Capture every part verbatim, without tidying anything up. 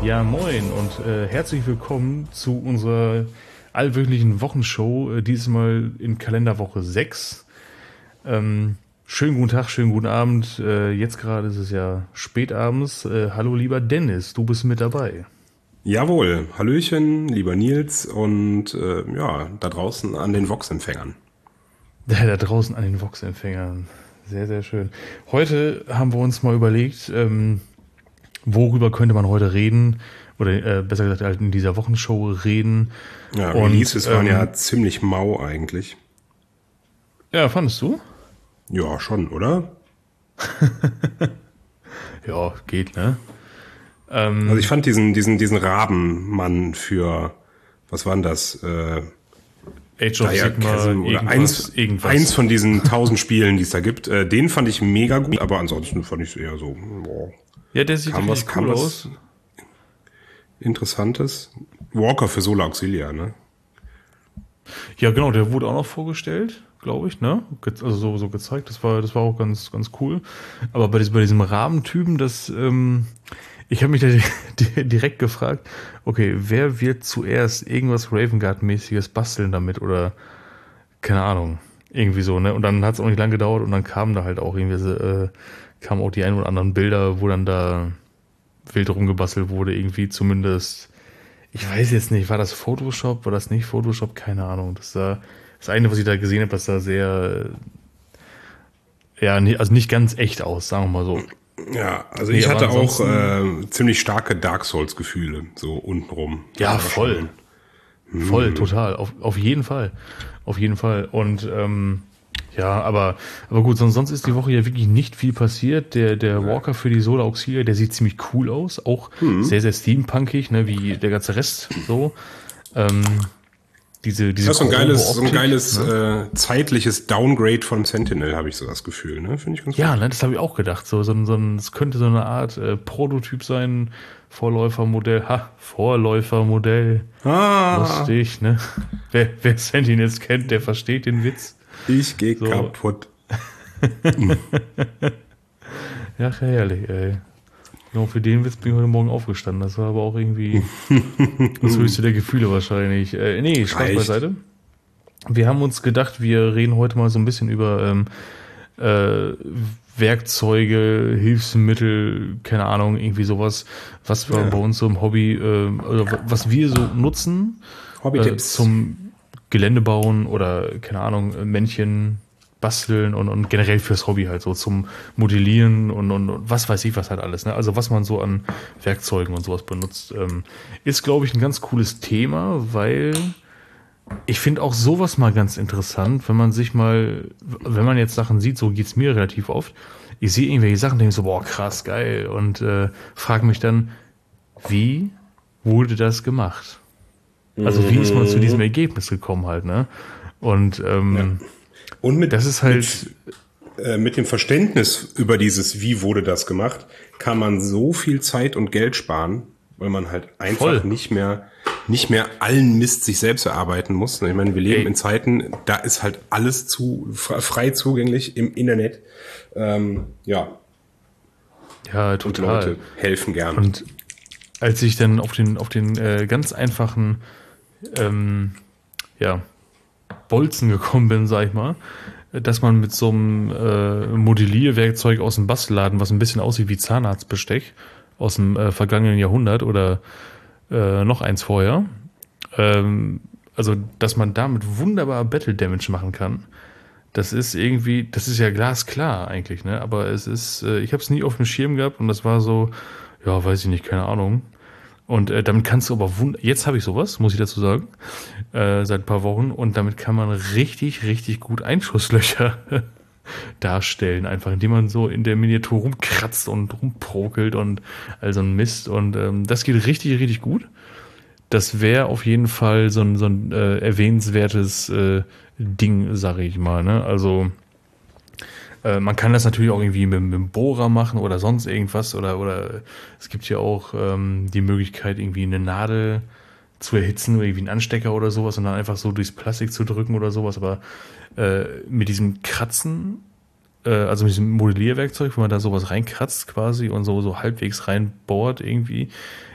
Ja, moin und äh, herzlich willkommen zu unserer allwöchentlichen Wochenshow, äh, dieses Mal in Kalenderwoche sechs. Ähm, schönen guten Tag, schönen guten Abend. Äh, jetzt gerade ist es ja spätabends. Äh, hallo lieber Dennis, du bist mit dabei. Jawohl, Hallöchen, lieber Nils und äh, ja, da draußen an den Vox-Empfängern. Da, da draußen an den Vox-Empfängern. Sehr, sehr schön. Heute haben wir uns mal überlegt, ähm, worüber könnte man heute reden? Oder äh, besser gesagt halt in dieser Wochenshow reden. Ja, Und, Releases waren ähm, ja ziemlich mau eigentlich. Ja, fandest du? Ja, schon, oder? Ja, geht, ne? Also ich fand diesen, diesen, diesen Rabenmann für, was war denn das? Äh, Age of Sigma, Diachasm oder irgendwas, eins, irgendwas. eins von diesen tausend Spielen, die es da gibt. Äh, den fand ich mega gut, aber ansonsten fand ich es eher so, boah, Ja, der sieht kam was, richtig kam cool was aus. Interessantes. Walker für Solar Auxilia, ne? Ja, genau, der wurde auch noch vorgestellt, glaube ich, ne? Ge- Also so, so gezeigt, das war, das war auch ganz, ganz cool. Aber bei diesem, bei diesem Rahmentypen, das, ähm, ich habe mich da di- direkt gefragt, okay, wer wird zuerst irgendwas Raven Guard-mäßiges basteln damit oder keine Ahnung, irgendwie so, ne? Und dann hat es auch nicht lange gedauert und dann kamen da halt auch irgendwie, so, äh, kamen auch die ein oder anderen Bilder, wo dann da wild rumgebastelt wurde, irgendwie zumindest. Ich weiß jetzt nicht, war das Photoshop, war das nicht Photoshop? Keine Ahnung. Das sah, das eine, was ich da gesehen habe, das sah sehr, äh, ja, nee, also nicht ganz echt aus, sagen wir mal so. Ja, also Nee, ich aber hatte auch ansonsten, äh, ziemlich starke Dark Souls-Gefühle, so untenrum. Das ja, war voll, schon. voll, total, auf, auf jeden Fall, auf jeden Fall. Und ähm, ja, aber, aber gut, sonst, sonst ist die Woche ja wirklich nicht viel passiert. Der, der Walker für die Solar Auxilia, der sieht ziemlich cool aus, auch sehr, sehr steampunkig, ne, wie der ganze Rest so. Ähm, diese, diese Das ist so ein grobe geiles, so ein Optik, geiles ne? äh, zeitliches Downgrade von Sentinel, habe ich so das Gefühl, ne? Finde ich ganz Ja, gut. ne, das habe ich auch gedacht. So, so, ein- so ein, es könnte so eine Art äh, Prototyp sein, Vorläufermodell. Ha, Vorläufermodell. Ah, Lustig, ne? Wer, wer Sentinels kennt, der versteht den Witz. ich gehe So, kaputt. ja, herrlich, ey. Genau für den Witz bin ich heute Morgen aufgestanden. Das war aber auch irgendwie das höchste der Gefühle wahrscheinlich. Äh, nee, Spaß Reicht. beiseite. Wir haben uns gedacht, wir reden heute mal so ein bisschen über ähm, äh, Werkzeuge, Hilfsmittel, keine Ahnung, irgendwie sowas, was wir Ja. bei uns so im Hobby, äh, oder was wir so nutzen, äh, Hobbytipps. zum Gelände bauen oder, keine Ahnung, äh, Männchen basteln und, und generell fürs Hobby halt so zum Modellieren und, und, und was weiß ich was halt alles, ne? Also was man so an Werkzeugen und sowas benutzt, ähm, ist, glaube ich, ein ganz cooles Thema, weil ich finde auch sowas mal ganz interessant, wenn man sich mal, wenn man jetzt Sachen sieht, so geht's mir relativ oft. Ich sehe irgendwelche Sachen, denke so, boah, krass, geil. Und äh, frage mich dann, wie wurde das gemacht? Also wie ist man zu diesem Ergebnis gekommen halt, ne? Und Ja. ähm, Und mit, das ist mit, halt, äh, mit dem Verständnis über dieses, wie wurde das gemacht, kann man so viel Zeit und Geld sparen, weil man halt einfach voll. nicht mehr, nicht mehr allen Mist sich selbst erarbeiten muss. Ich meine, wir leben Ey. in Zeiten, da ist halt alles zu frei zugänglich im Internet. Ähm, ja, Ja, und total. Leute helfen gern. Und als ich dann auf den, auf den äh, ganz einfachen ähm, ja, Bolzen gekommen bin, sag ich mal, dass man mit so einem äh, Modellierwerkzeug aus dem Bastelladen, was ein bisschen aussieht wie Zahnarztbesteck aus dem äh, vergangenen Jahrhundert oder äh, noch eins vorher, ähm, also dass man damit wunderbar Battle Damage machen kann, das ist irgendwie, das ist ja glasklar eigentlich, ne? Aber es ist, äh, ich habe es nie auf dem Schirm gehabt und das war so, ja, weiß ich nicht, keine Ahnung. Und äh, damit kannst du aber wund jetzt habe ich sowas, muss ich dazu sagen, äh, seit ein paar Wochen und damit kann man richtig, richtig gut Einschusslöcher darstellen, einfach indem man so in der Miniatur rumkratzt und rumprokelt und all so ein Mist und ähm, das geht richtig, richtig gut. Das wäre auf jeden Fall so ein, so ein äh, erwähnenswertes äh, Ding, sag ich mal, ne? Also äh, man kann das natürlich auch irgendwie mit, mit dem Bohrer machen oder sonst irgendwas oder, oder es gibt ja auch ähm, die Möglichkeit, irgendwie eine Nadel zu erhitzen oder irgendwie einen Anstecker oder sowas und dann einfach so durchs Plastik zu drücken oder sowas, aber äh, mit diesem Kratzen, äh, also mit diesem Modellierwerkzeug, wenn man da sowas reinkratzt quasi und so, so halbwegs reinbohrt irgendwie,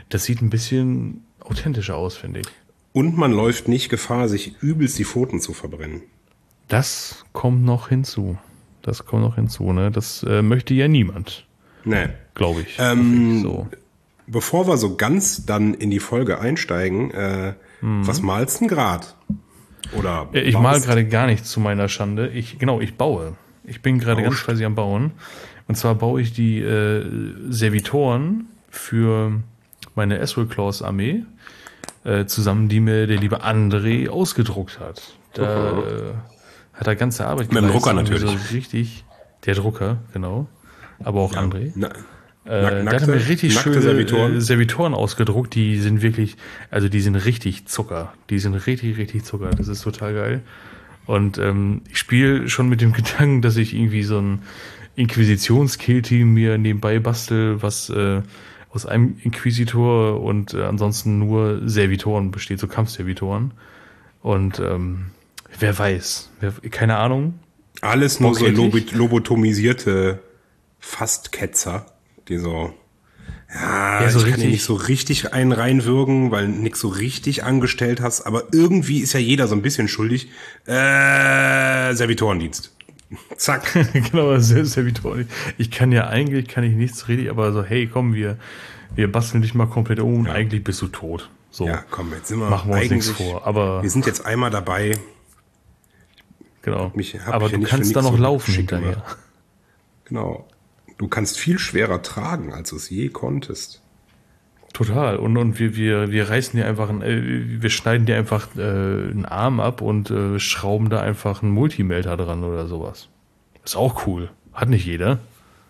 das sieht ein bisschen authentischer aus, finde ich. Und man läuft nicht Gefahr, sich übelst die Pfoten zu verbrennen. Das kommt noch hinzu. Das kommt noch hinzu, ne? Das äh, möchte ja niemand. Nee. Glaube ich. Ähm, ich so. Bevor wir so ganz dann in die Folge einsteigen, äh, mhm. was malst du denn grad? Oder ich baust? mal gerade gar nichts zu meiner Schande. Ich, genau, ich baue. Ich bin gerade ganz fleißig am Bauen. Und zwar baue ich die äh, Servitoren für meine Ezreal Claws Armee äh, zusammen, die mir der liebe André ausgedruckt hat. Da uh-huh. äh, hat er ganze Arbeit mit dem Drucker natürlich. So richtig, der Drucker, genau. Aber auch ja. André. Na, äh, nackte, der hat mir richtig schöne Servitoren. Äh, Servitoren ausgedruckt. Die sind wirklich, also die sind richtig Zucker. Die sind richtig, richtig Zucker. Das ist total geil. Und ähm, ich spiele schon mit dem Gedanken, dass ich irgendwie so ein Inquisitions-Kill-Team mir nebenbei bastel, was äh, aus einem Inquisitor und äh, ansonsten nur Servitoren besteht, so Kampfservitoren. Und ähm, wer weiß, wer, keine Ahnung. Alles nur so lob- lobotomisierte Fastketzer, die so, ja, ja so ich kann dir nicht so richtig einen reinwürgen, weil nix so richtig angestellt hast, aber irgendwie ist ja jeder so ein bisschen schuldig. Äh, Servitorendienst. Zack. Genau, Servitoren. Ich kann ja eigentlich, kann ich nichts richtig, aber so, hey, komm, wir, wir basteln dich mal komplett um und ja. eigentlich bist du tot. So. Ja, komm, jetzt sind wir, machen wir uns nichts vor. Aber wir sind jetzt einmal dabei. Genau. Mich, aber du kannst da noch so laufen hinterher. Gemacht. Genau. Du kannst viel schwerer tragen, als du es je konntest. Total. Und, und wir, wir, wir reißen dir einfach, ein, äh, wir schneiden dir einfach äh, einen Arm ab und äh, schrauben da einfach einen Multimelter dran oder sowas. Ist auch cool. Hat nicht jeder.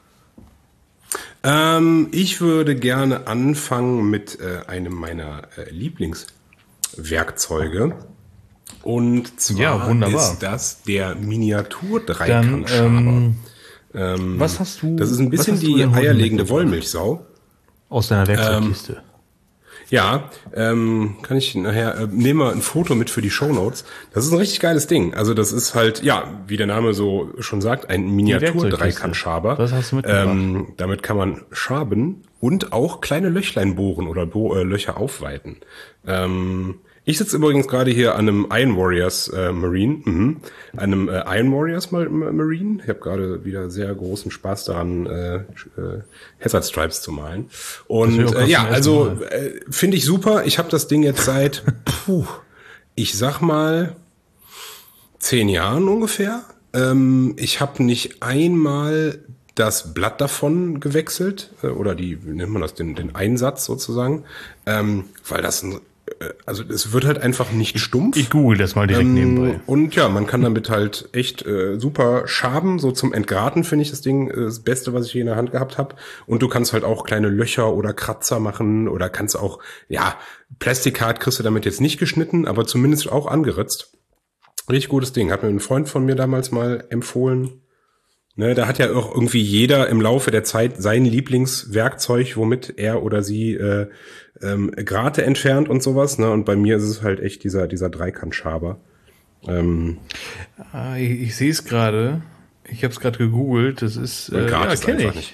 Ähm, ich würde gerne anfangen mit äh, einem meiner äh, Lieblingswerkzeuge. Und zwar ja, wunderbar. ist das der Miniatur-Dreikampfschaber. Ähm, ähm, was hast du? Das ist ein bisschen die eierlegende Wollmilchsau. Aus deiner Werkzeugkiste. Ähm, ja, ähm, kann ich nachher, äh, nehmen wir ein Foto mit für die Shownotes. Das ist ein richtig geiles Ding. Also das ist halt, ja, wie der Name so schon sagt, ein Miniatur-Dreikant-Schaber. Was hast du mitgebracht? Ähm, damit kann man schaben und auch kleine Löchlein bohren oder Bo- äh, Löcher aufweiten. Ähm, Ich sitze übrigens gerade hier an einem Iron Warriors äh, Marine, mhm. einem äh, Iron Warriors Marine. Ich habe gerade wieder sehr großen Spaß daran, äh, äh, Hazard Stripes zu malen. Und äh, ja, also äh, finde ich super. Ich habe das Ding jetzt seit, puh, ich sag mal, zehn Jahren ungefähr. Ähm, ich habe nicht einmal das Blatt davon gewechselt äh, oder die, wie nennt man das, den, den Einsatz sozusagen, ähm, weil das ein Also es wird halt einfach nicht stumpf. Ich google das mal direkt ähm, nebenbei. Und ja, man kann damit halt echt äh, super schaben. So zum Entgraten finde ich das Ding äh, das Beste, was ich je in der Hand gehabt habe. Und du kannst halt auch kleine Löcher oder Kratzer machen oder kannst auch, ja, Plastikhart kriegst du damit jetzt nicht geschnitten, aber zumindest auch angeritzt. Richtig gutes Ding. Hat mir ein Freund von mir damals mal empfohlen. Ne, da hat ja auch irgendwie jeder im Laufe der Zeit sein Lieblingswerkzeug, womit er oder sie äh, ähm, Grate entfernt und sowas. Ne? Und bei mir ist es halt echt dieser dieser Dreikantschaber. Ähm, ah, ich ich sehe es gerade. Ich habe es gerade gegoogelt. Das ist äh, ja, kenne ich.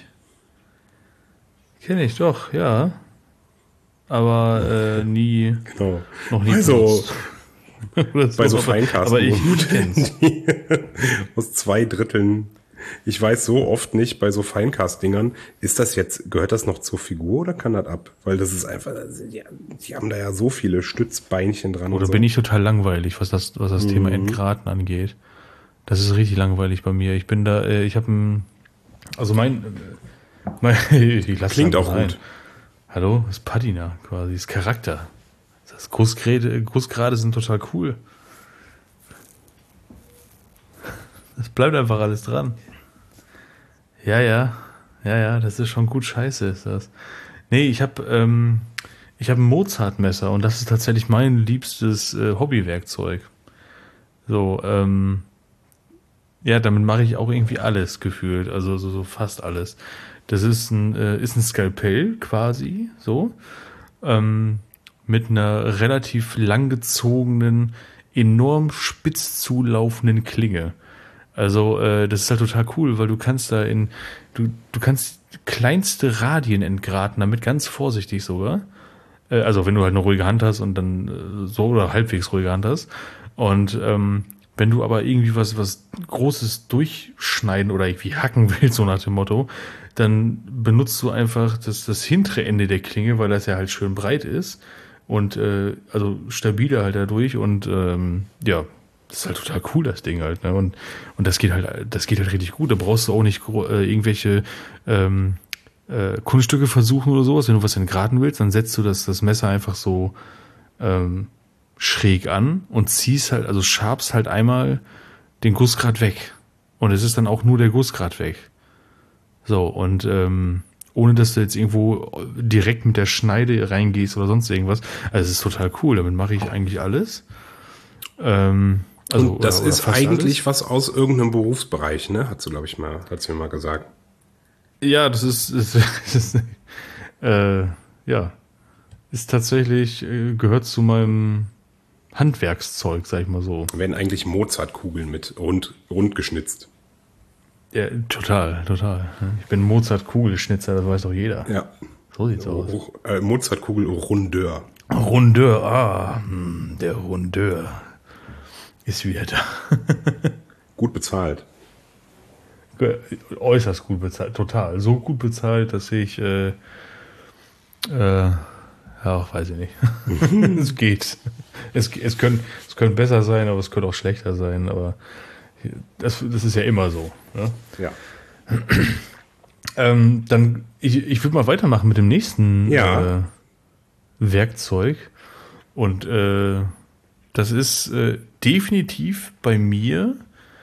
Kenne ich doch, ja. Aber äh, nie. Genau. Noch nie. Also, so, bei so Feinkasten. Aber ich kenn's. Aus zwei Dritteln. Ich weiß so oft nicht bei so Feincast-Dingern, ist das jetzt, gehört das noch zur Figur oder kann das ab? Weil das ist einfach, die, die haben da ja so viele Stützbeinchen dran. Oder so. bin ich total langweilig, was das, was das mhm. Thema Entgraten angeht. Das ist richtig langweilig bei mir. Ich bin da, äh, ich habe ein, also mein, mein ich lass klingt auch rein. Gut. Hallo, das ist Patina quasi, das ist Charakter. Das Gussgrade, Gussgrade sind total cool. Es bleibt einfach alles dran. Ja, ja, ja, ja, das ist schon gut scheiße, ist das. Nee, ich habe ähm, ich habe ein Mozart-Messer und das ist tatsächlich mein liebstes äh, Hobbywerkzeug. So, ähm, ja, damit mache ich auch irgendwie alles gefühlt, also so, so fast alles. Das ist ein, äh, ist ein Skalpell quasi, so, ähm, mit einer relativ langgezogenen, enorm spitz zulaufenden Klinge. Also äh, das ist halt total cool, weil du kannst da in, du du kannst kleinste Radien entgraten, damit ganz vorsichtig sogar. Äh, also wenn du halt eine ruhige Hand hast und dann äh, so oder halbwegs ruhige Hand hast. Und ähm, wenn du aber irgendwie was, was Großes durchschneiden oder irgendwie hacken willst, so nach dem Motto, dann benutzt du einfach das, das hintere Ende der Klinge, weil das ja halt schön breit ist und äh, also stabiler halt dadurch und ähm, ja, das ist halt total cool, das Ding halt, ne? Und, und das geht halt, das geht halt richtig gut. Da brauchst du auch nicht äh, irgendwelche ähm, äh, Kunststücke versuchen oder sowas. Wenn du was entgraten willst, dann setzt du das, das Messer einfach so ähm, schräg an und ziehst halt, also schabst halt einmal den Gussgrad weg. Und es ist dann auch nur der Gussgrad weg. So, und ähm, ohne dass du jetzt irgendwo direkt mit der Schneide reingehst oder sonst irgendwas. Also es ist total cool, damit mache ich eigentlich alles. Ähm, also, und das oder, oder ist eigentlich alles. was aus irgendeinem Berufsbereich, ne? Hat sie, glaube ich, mal, hat sie mir mal gesagt. Ja, das ist, ist, ist äh, ja, ist tatsächlich, äh, gehört zu meinem Handwerkszeug, sag ich mal so. Werden eigentlich Mozartkugeln mit rund, rund geschnitzt. Ja, total, total. Ich bin Mozart-Kugelschnitzer, das weiß doch jeder. Ja. So sieht's aus. Äh, Mozartkugel-Rondeur. Rondeur, ah, hm, der Rondeur ist wieder da. Gut bezahlt. Äußerst gut bezahlt, total. So gut bezahlt, dass ich, äh, äh, ja, weiß ich nicht. Es geht. Es, es, können, es können besser sein, aber es könnte auch schlechter sein, aber das, das ist ja immer so. Ne? Ja. Ähm, dann, ich, ich würde mal weitermachen mit dem nächsten Ja. äh, Werkzeug. Und äh, das ist äh, definitiv bei mir,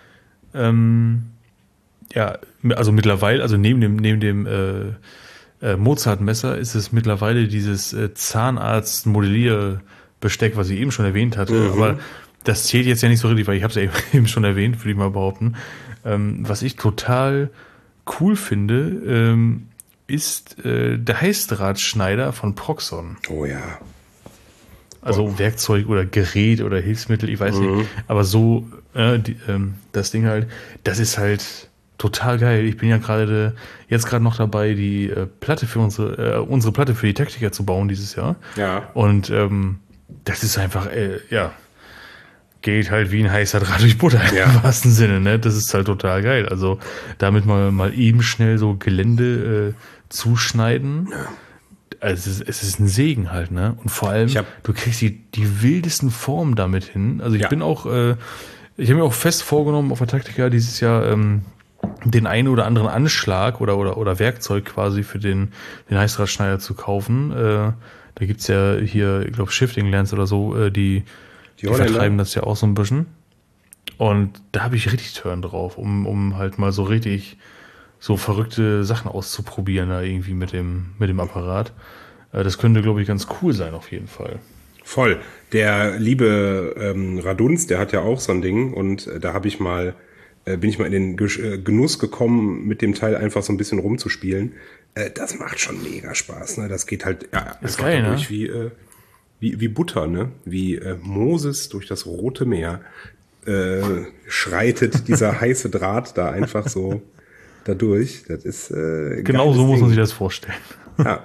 ähm, ja, also mittlerweile, also neben dem, neben dem äh, äh, Mozart-Messer ist es mittlerweile dieses äh, Zahnarzt-Modellierbesteck, was ich eben schon erwähnt hatte. Mhm. Aber das zählt jetzt ja nicht so richtig, weil ich habe es ja eben schon erwähnt, würde ich mal behaupten. Ähm, was ich total cool finde, ähm, ist äh, der Heißdrahtschneider von Proxon. Oh ja. Also Oh. Werkzeug oder Gerät oder Hilfsmittel, ich weiß Mhm. nicht. Aber so, äh, die, ähm, das Ding halt, das ist halt total geil. Ich bin ja gerade jetzt gerade noch dabei, die äh, Platte für unsere, äh, unsere Platte für die Taktiker zu bauen dieses Jahr. Ja. Und ähm, das ist einfach, äh, ja, geht halt wie ein heißer Draht durch Butter Ja. im wahrsten Sinne, ne? Das ist halt total geil. Also damit mal, mal eben schnell so Gelände äh, zuschneiden. Also es ist, es ist ein Segen halt, ne? Und vor allem, Ich hab- du kriegst die, die wildesten Formen damit hin. Also ich Ja. bin auch, äh, ich habe mir auch fest vorgenommen, auf der Taktika dieses Jahr ähm, den einen oder anderen Anschlag oder, oder, oder Werkzeug quasi für den, den Heißdrahtschneider zu kaufen. Äh, da gibt's ja hier, ich glaube, Shifting Lands oder so, äh, die, Die die Holländer? vertreiben das ja auch so ein bisschen. Und da habe ich richtig Turn drauf, um, um halt mal so richtig so verrückte Sachen auszuprobieren da irgendwie mit dem, mit dem Apparat. Äh, Das könnte, glaube ich, ganz cool sein auf jeden Fall. Voll. Der liebe ähm, Radunz, der hat ja auch so ein Ding und äh, da habe ich mal, äh, bin ich mal in den Gesch- äh, Genuss gekommen, mit dem Teil einfach so ein bisschen rumzuspielen. Äh, das macht schon mega Spaß, ne? Das geht halt ja, Ist einfach geil, dadurch ne? wie, äh, wie, wie Butter, ne? Wie äh, Moses durch das Rote Meer äh, schreitet dieser heiße Draht da einfach so dadurch. Das ist äh, Genau geiles so muss man Ding. sich das vorstellen. Ja.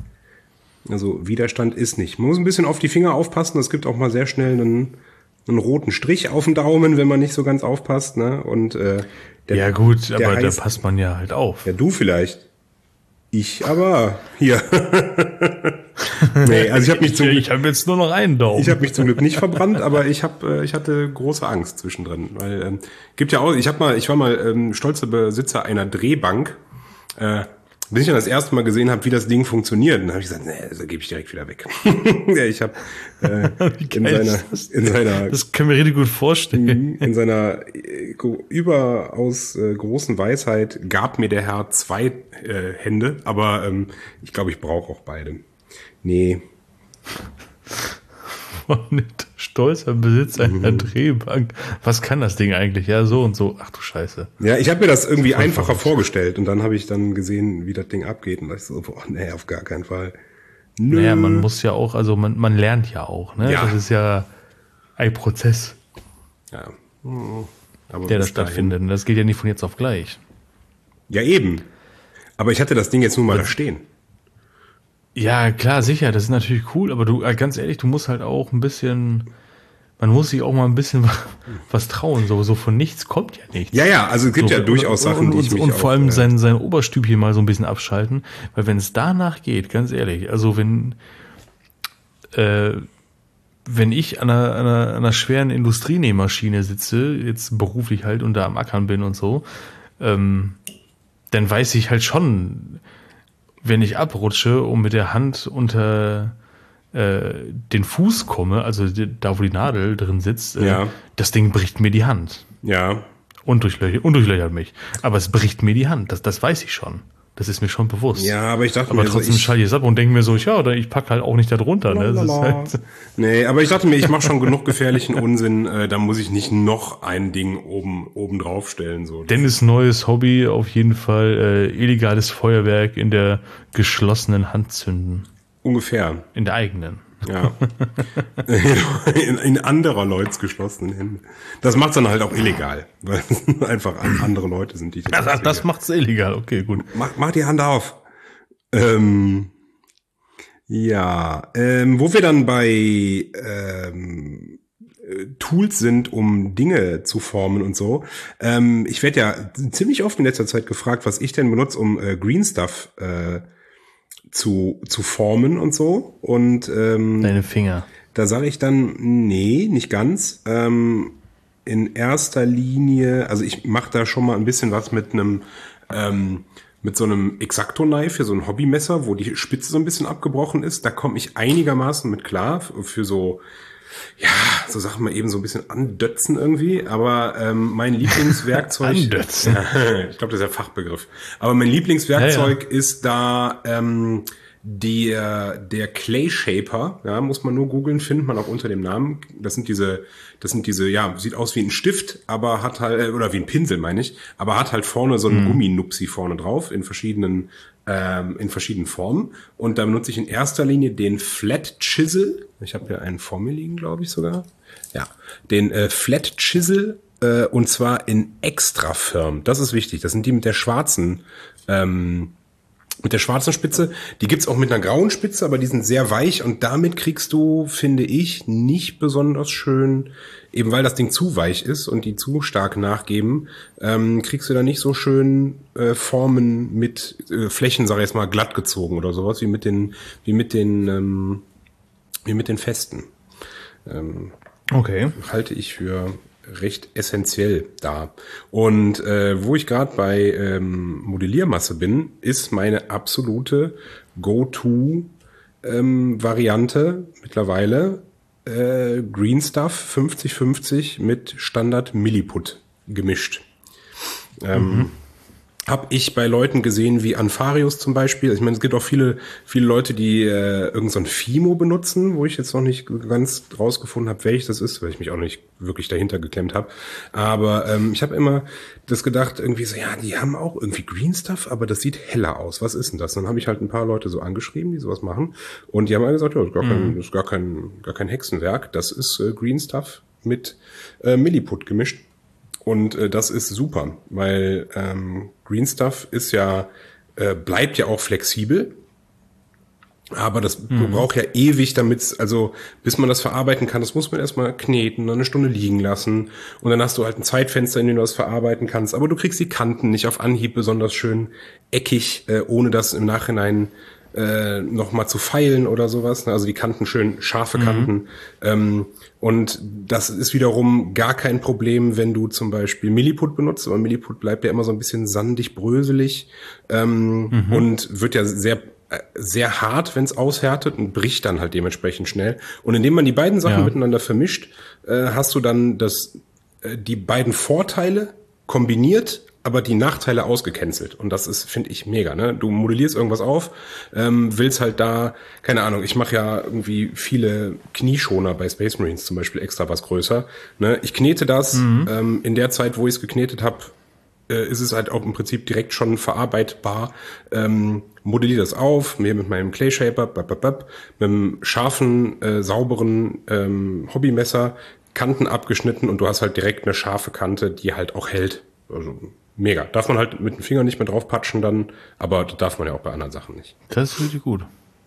Also Widerstand ist nicht. Man muss ein bisschen auf die Finger aufpassen. Es gibt auch mal sehr schnell einen, einen roten Strich auf dem Daumen, wenn man nicht so ganz aufpasst. Ne? Und äh, der, Ja gut, der aber da heißt- passt man ja halt auf. Ja, du vielleicht. Ich aber hier. Nee, also ich habe mich zum ich Glück, ich habe jetzt nur noch einen Daumen. ich habe mich zum Glück nicht verbrannt, aber ich habe, äh, ich hatte große Angst zwischendrin, weil ähm, gibt ja auch, ich habe mal, ich war mal ähm, stolzer Besitzer einer Drehbank. Äh, bis ich dann das erste Mal gesehen habe, wie das Ding funktioniert, dann habe ich gesagt, nee, das gebe ich direkt wieder weg. Ja, ich habe äh, in geil seiner, ist das in seiner, das können wir richtig gut vorstellen. in seiner äh, go- überaus äh, großen Weisheit gab mir der Herr zwei äh, Hände, aber ähm, ich glaube, ich brauche auch beide. Nee, Und stolzer Besitzer einer Drehbank. Was kann das Ding eigentlich? Ja, so und so. Ach du Scheiße. ja, ich habe mir das irgendwie Voll einfacher verrückt. vorgestellt und dann habe ich dann gesehen, wie das Ding abgeht und dachte so, boah, nee, auf gar keinen Fall. Nö. Naja, man muss ja auch, also man, man lernt ja auch, ne? Ja. Das ist ja ein Prozess, Ja. Hm. Aber der da bis dahin- stattfindet. Und das geht ja nicht von jetzt auf gleich. Ja, eben. Aber ich hatte das Ding jetzt nur mal da stehen. Ja, klar, sicher, das ist natürlich cool, aber du, äh, ganz ehrlich, du musst halt auch ein bisschen, man muss sich auch mal ein bisschen was trauen, so, so von nichts kommt ja nichts. Ja, ja, also es gibt so, ja durchaus und, Sachen, die ich und, mich und auch, vor allem äh, sein, sein Oberstübchen mal so ein bisschen abschalten, weil wenn es danach geht, ganz ehrlich, also wenn, äh, wenn ich an einer, an einer, an einer schweren Industrienähmaschine sitze, jetzt beruflich halt und da am Ackern bin und so, ähm, dann weiß ich halt schon, wenn ich abrutsche und mit der Hand unter äh, den Fuß komme, also die, da, wo die Nadel drin sitzt, äh, Ja. das Ding bricht mir die Hand. ja, Und durchlöchert, und durchlöchert mich. Aber es bricht mir die Hand, das, das weiß ich schon. Das ist mir schon bewusst. ja, aber ich dachte Aber mir trotzdem so, ich, schalte ich es ab und denke mir so, ja, oder ich packe halt auch nicht da drunter. Ne? Das ist Lalala. halt, Nee, aber ich dachte mir, ich mache schon genug gefährlichen Unsinn, äh, da muss ich nicht noch ein Ding oben oben drauf stellen. So. Dennis' neues Hobby auf jeden Fall äh, illegales Feuerwerk in der geschlossenen Hand zünden. Ungefähr, In der eigenen. ja. in, in anderer Leuts geschlossenen Händen. Das macht's dann halt auch illegal, weil es einfach an andere Leute sind, die ich Das, das macht's illegal, okay, gut. Mach, mach die Hand auf. Ähm, ja, ähm, wo wir dann bei ähm, äh, Tools sind, um Dinge zu formen und so. Ähm, ich werde ja ziemlich oft in letzter Zeit gefragt, was ich denn benutze, um äh, Green Stuff äh, zu zu formen und so. Und ähm, Deine Finger. da sage ich dann, nee, nicht ganz. Ähm, in erster Linie, also ich mache da schon mal ein bisschen was mit einem ähm, mit so einem X-Acto-Knife, so ein Hobbymesser, wo die Spitze so ein bisschen abgebrochen ist. Da komme ich einigermaßen mit klar für so, ja, so Sachen mal eben so ein bisschen andötzen irgendwie. Aber ähm, mein Lieblingswerkzeug, Andötzen. ja, ich glaube, das ist der Fachbegriff. Aber mein Lieblingswerkzeug ja, ja. ist da ähm, der der Clay Shaper, ja, muss man nur googeln, findet man auch unter dem Namen. Das sind diese, das sind diese, ja, sieht aus wie ein Stift, aber hat halt, oder wie ein Pinsel, meine ich, aber hat halt vorne so einen mhm. Gumminupsi vorne drauf in verschiedenen, ähm, in verschiedenen Formen. Und da benutze ich in erster Linie den Flat Chisel. Ich habe hier einen vor mir liegen, glaube ich sogar. Ja, den äh, Flat Chisel äh, und zwar in extra firm. Das ist wichtig. Das sind die mit der schwarzen. Ähm, Mit der schwarzen Spitze, die gibt's auch mit einer grauen Spitze, aber die sind sehr weich und damit kriegst du, finde ich, nicht besonders schön, eben weil das Ding zu weich ist und die zu stark nachgeben, ähm, kriegst du da nicht so schön äh, Formen mit äh, Flächen, sag ich jetzt mal, glatt gezogen oder sowas, wie mit den, wie mit den, ähm, wie mit den Festen. Ähm, okay. Halte ich für recht essentiell da. Und äh, wo ich gerade bei ähm, Modelliermasse bin, ist meine absolute Go-To-Variante ähm, mittlerweile äh, Green Stuff fünfzig fünfzig mit Standard Milliput gemischt. Ähm, mhm. Habe ich bei Leuten gesehen wie Anfarius zum Beispiel. Ich meine, es gibt auch viele viele Leute, die äh, irgend so ein Fimo benutzen, wo ich jetzt noch nicht ganz rausgefunden habe, welches das ist, weil ich mich auch nicht wirklich dahinter geklemmt habe. Aber ähm, ich habe immer das gedacht, irgendwie so, ja, die haben auch irgendwie Green Stuff, aber das sieht heller aus. Was ist denn das? Dann habe ich halt ein paar Leute so angeschrieben, die sowas machen. Und die haben alle gesagt, ja, das ist gar, mhm. kein, das ist gar, kein, gar kein Hexenwerk. Das ist äh, Green Stuff mit äh, Milliput gemischt. Und äh, das ist super, weil ähm, Green Stuff ist ja, äh, bleibt ja auch flexibel, aber das mhm. braucht ja ewig, damit, also bis man das verarbeiten kann, das muss man erstmal kneten, dann eine Stunde liegen lassen und dann hast du halt ein Zeitfenster, in dem du das verarbeiten kannst, aber du kriegst die Kanten nicht auf Anhieb besonders schön eckig, äh, ohne das im Nachhinein äh, noch mal zu feilen oder sowas, also die Kanten schön scharfe Kanten. Mhm. Ähm, und das ist wiederum gar kein Problem, wenn du zum Beispiel Milliput benutzt, aber Milliput bleibt ja immer so ein bisschen sandig, bröselig ähm, mhm. und wird ja sehr sehr hart, wenn es aushärtet und bricht dann halt dementsprechend schnell. Und indem man die beiden Sachen ja. miteinander vermischt, äh, hast du dann das äh, die beiden Vorteile kombiniert, aber die Nachteile ausgecancelt. Und das ist, finde ich, mega. Ne? Du modellierst irgendwas auf, ähm, willst halt da, keine Ahnung, ich mache ja irgendwie viele Knieschoner bei Space Marines zum Beispiel extra was größer. Ne? Ich knete das, mhm. ähm, in der Zeit, wo ich es geknetet habe, äh, ist es halt auch im Prinzip direkt schon verarbeitbar. Ähm, modelliere das auf, mir mit meinem Clay Shaper, bap, bap, bap, mit einem scharfen, äh, sauberen ähm, Hobbymesser, Kanten abgeschnitten und du hast halt direkt eine scharfe Kante, die halt auch hält. Also mega. Darf man halt mit dem Finger nicht mehr draufpatschen dann, aber das darf man ja auch bei anderen Sachen nicht. Das ist richtig gut.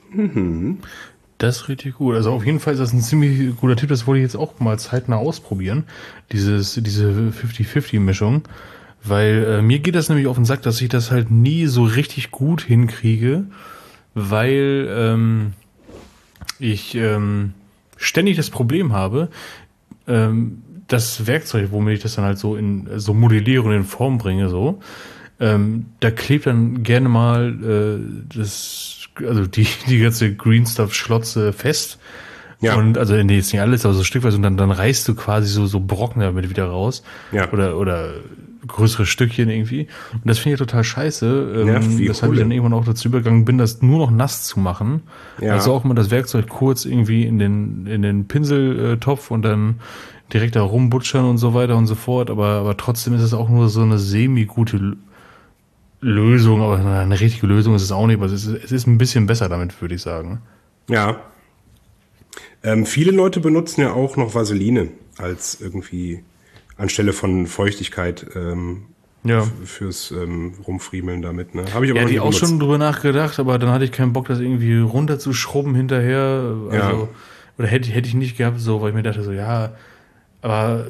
Mhm. Das ist richtig gut. Also auf jeden Fall ist das ein ziemlich guter Tipp. Das wollte ich jetzt auch mal zeitnah ausprobieren. Dieses, diese fünfzig fünfzig Mischung. Weil äh, mir geht das nämlich auf den Sack, dass ich das halt nie so richtig gut hinkriege. Weil ähm, ich ähm, ständig das Problem habe, ähm, das Werkzeug, womit ich das dann halt so in so modelliere und in Form bringe, so, ähm, da klebt dann gerne mal äh, das also die, die ganze Green Stuff Schlotze fest. Ja. Und also nee, jetzt nicht alles, aber so stückweise und dann, dann reißt du quasi so, so Brocken damit wieder raus. Ja. Oder, oder größere Stückchen irgendwie. Und das finde ich total scheiße. Ähm, Ja, wie das habe ich Kohle. dann irgendwann auch dazu übergegangen bin, das nur noch nass zu machen. Ja. Also auch mal das Werkzeug kurz irgendwie in den, in den Pinseltopf und dann direkt da rumbutschern und so weiter und so fort. Aber, aber trotzdem ist es auch nur so eine semi-gute Lösung, aber eine richtige Lösung ist es auch nicht, aber es ist, es ist ein bisschen besser damit, würde ich sagen. Ja. Ähm, viele Leute benutzen ja auch noch Vaseline als irgendwie anstelle von Feuchtigkeit ähm, Ja. f- fürs ähm, Rumfriemeln damit. Ne? Habe ich aber Ja, noch die nie auch benutzt. schon drüber nachgedacht, aber dann hatte ich keinen Bock, das irgendwie runterzuschrubben hinterher. Also, Ja. oder hätte, hätte ich nicht gehabt, so, weil ich mir dachte, so, ja, aber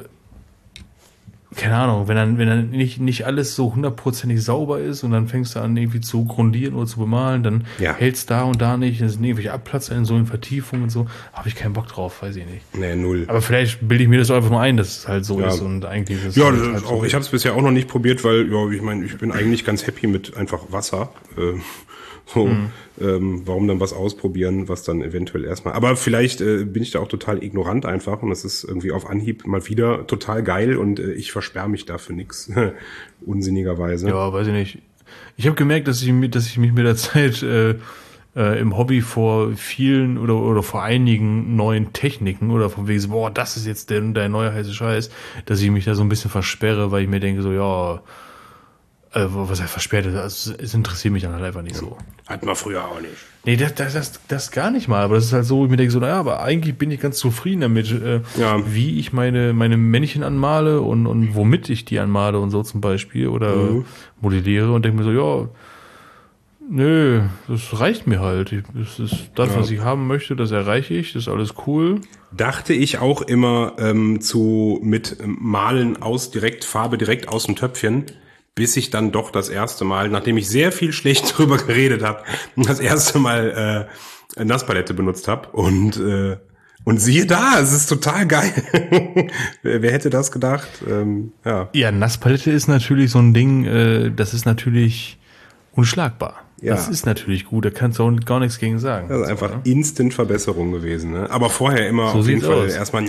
keine Ahnung, wenn dann, wenn dann nicht, nicht alles so hundertprozentig sauber ist und dann fängst du an, irgendwie zu grundieren oder zu bemalen, dann Ja. hält's da und da nicht, dann sind irgendwelche Abplatzer in so in Vertiefungen und so, habe ich keinen Bock drauf, weiß ich nicht. Nee, null. Aber vielleicht bilde ich mir das einfach nur ein, dass es halt so Ja. ist und eigentlich ist es Ja, halt das halt ist so. auch, ich habe es bisher auch noch nicht probiert, weil ja, ich meine, ich bin eigentlich ganz happy mit einfach Wasser. Ähm, so, ähm, warum dann was ausprobieren, was dann eventuell erstmal. Aber vielleicht äh, bin ich da auch total ignorant einfach und das ist irgendwie auf Anhieb mal wieder total geil und äh, ich versperre mich dafür nix. Unsinnigerweise. Ja, weiß ich nicht. Ich habe gemerkt, dass ich, mi- dass ich mich mit der Zeit äh, äh, im Hobby vor vielen oder, oder vor einigen neuen Techniken oder von wegen so, boah, das ist jetzt der, der neue heiße Scheiß, dass ich mich da so ein bisschen versperre, weil ich mir denke so, ja, äh, was er versperrt ist, also, es interessiert mich dann halt einfach nicht so. Hatten wir früher auch nicht. Nee, das, das, das, das gar nicht mal, aber das ist halt so, ich mir denke so, naja, aber eigentlich bin ich ganz zufrieden damit, äh, Ja. wie ich meine, meine Männchen anmale und, und womit ich die anmale und so zum Beispiel oder Mhm. modelliere und denke mir so, ja, nö, das reicht mir halt. Ich- Das ist das, Ja. was ich haben möchte, das erreiche ich, das ist alles cool. Dachte ich auch immer ähm, zu mit ähm, Malen aus direkt Farbe direkt aus dem Töpfchen, bis ich dann doch das erste Mal, nachdem ich sehr viel schlecht drüber geredet habe, das erste Mal äh, eine Nasspalette benutzt habe und äh, und siehe da, es ist total geil. wer, wer hätte das gedacht? Ähm, ja, Ja, Nasspalette ist natürlich so ein Ding, äh, das ist natürlich unschlagbar. Ja. Das ist natürlich gut, da kannst du auch gar nichts gegen sagen. das ist einfach instant Verbesserung gewesen. Ne? Aber vorher immer So auf jeden sieht's Fall aus. erstmal.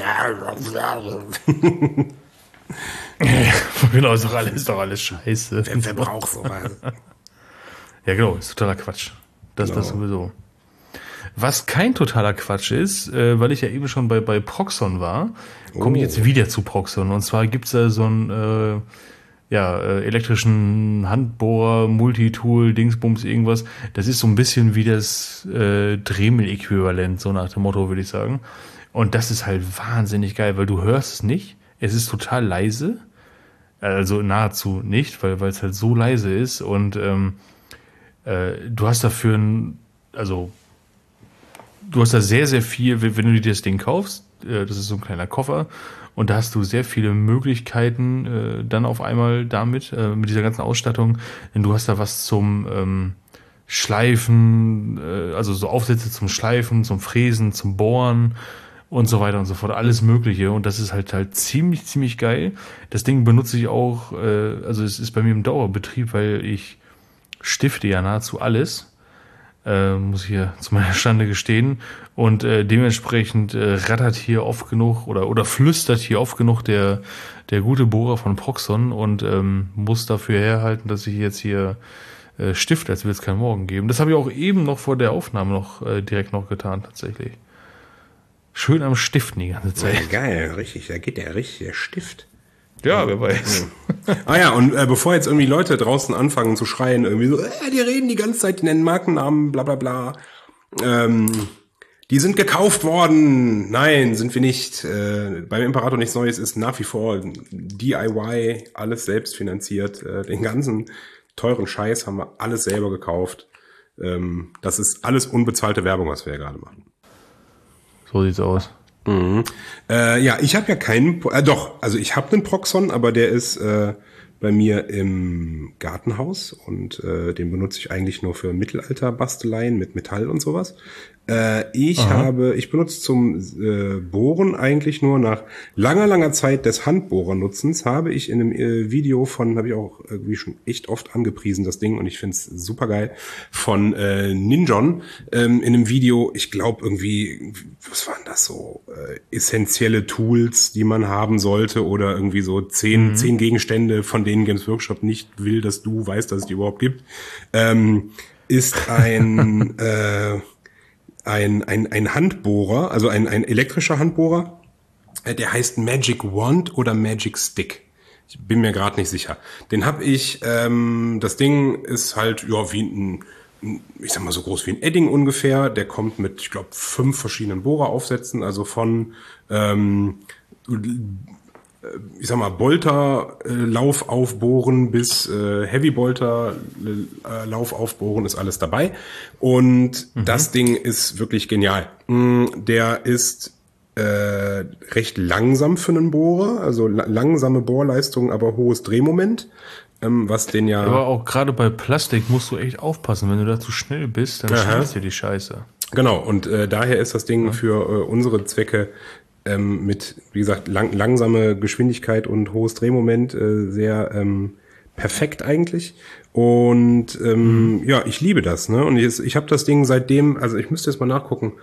Genau, ist doch alles, ist doch alles scheiße. Wer, wer braucht sowas? Ja, genau, ist totaler Quatsch. Das Genau. das sowieso. Was kein totaler Quatsch ist, äh, weil ich ja eben schon bei, bei Proxon war, komme ich Oh. jetzt wieder zu Proxon. Und zwar gibt's da so einen äh, ja, äh, elektrischen Handbohrer, Multitool, Dingsbums, irgendwas. Das ist so ein bisschen wie das äh, Dremel-Äquivalent, so nach dem Motto, würde ich sagen. Und das ist halt wahnsinnig geil, weil du hörst es nicht. Es ist total leise. Also nahezu nicht, weil weil es halt so leise ist. Und ähm, äh, du hast dafür ein, also du hast da sehr, sehr viel, wenn du dir das Ding kaufst, äh, das ist so ein kleiner Koffer, und da hast du sehr viele Möglichkeiten äh, dann auf einmal damit, äh, mit dieser ganzen Ausstattung, denn du hast da was zum ähm, Schleifen, äh, also so Aufsätze zum Schleifen, zum Fräsen, zum Bohren und so weiter und so fort, alles Mögliche, und das ist halt halt ziemlich, ziemlich geil. Das Ding benutze ich auch, äh, also es ist bei mir im Dauerbetrieb, weil ich stifte ja nahezu alles. Äh, muss ich hier zu meiner Schande gestehen. Und äh, dementsprechend äh, rattert hier oft genug oder oder flüstert hier oft genug der der gute Bohrer von Proxon und ähm, muss dafür herhalten, dass ich jetzt hier äh, stifte, als will es keinen Morgen geben. Das habe ich auch eben noch vor der Aufnahme noch äh, direkt noch getan, tatsächlich. Schön am Stiften die ganze Zeit. Geil, richtig, da geht der richtig, der Stift. Ja, wer weiß. Ah ja, und äh, bevor jetzt irgendwie Leute draußen anfangen zu schreien, irgendwie so, äh, die reden die ganze Zeit, die nennen Markennamen, bla bla bla. Ähm, die sind gekauft worden. Nein, sind wir nicht. Äh, beim Imperator nichts Neues ist nach wie vor D I Y, alles selbst finanziert. Äh, den ganzen teuren Scheiß haben wir alles selber gekauft. ähm, das ist alles unbezahlte Werbung, was wir ja gerade machen. So sieht's aus. Mhm. Äh, ja, ich habe ja keinen, äh, doch, also ich habe einen Proxon, aber der ist äh, bei mir im Gartenhaus und äh, den benutze ich eigentlich nur für Mittelalterbasteleien mit Metall und sowas. Äh, ich Aha. habe, ich benutze zum äh, Bohren eigentlich nur nach langer, langer Zeit des Handbohrernutzens, habe ich in einem äh, Video von, habe ich auch irgendwie schon echt oft angepriesen, das Ding, und ich finde es super geil, von äh, Ninjon, ähm, in einem Video, ich glaube irgendwie, was waren das so, äh, essentielle Tools, die man haben sollte, oder irgendwie so zehn, mhm. zehn Gegenstände, von denen Games Workshop nicht will, dass du weißt, dass es die überhaupt gibt, ähm, ist ein äh, Ein, ein, ein Handbohrer, also ein, ein elektrischer Handbohrer, der heißt Magic Wand oder Magic Stick. Ich bin mir gerade nicht sicher. Den habe ich, ähm, das Ding ist halt, ja, wie ein, ich sag mal so groß wie ein Edding ungefähr. Der kommt mit, ich glaube, fünf verschiedenen Bohreraufsätzen, also von, ähm, ich sag mal, Bolter-Lauf aufbohren bis äh, Heavy-Bolter-Lauf aufbohren ist alles dabei. Und mhm. das Ding ist wirklich genial. Der ist äh, recht langsam für einen Bohrer, also la- langsame Bohrleistung, aber hohes Drehmoment. Ähm, was den ja. Aber auch gerade bei Plastik musst du echt aufpassen. Wenn du da zu schnell bist, dann schießt dir die Scheiße. Genau, und äh, daher ist das Ding ja. für äh, unsere Zwecke Ähm, mit, wie gesagt, lang, langsame Geschwindigkeit und hohes Drehmoment, äh, sehr ähm, perfekt eigentlich. Und ähm, mhm. ja, ich liebe das, ne? Und ich, ich habe das Ding seitdem, also ich müsste jetzt mal nachgucken,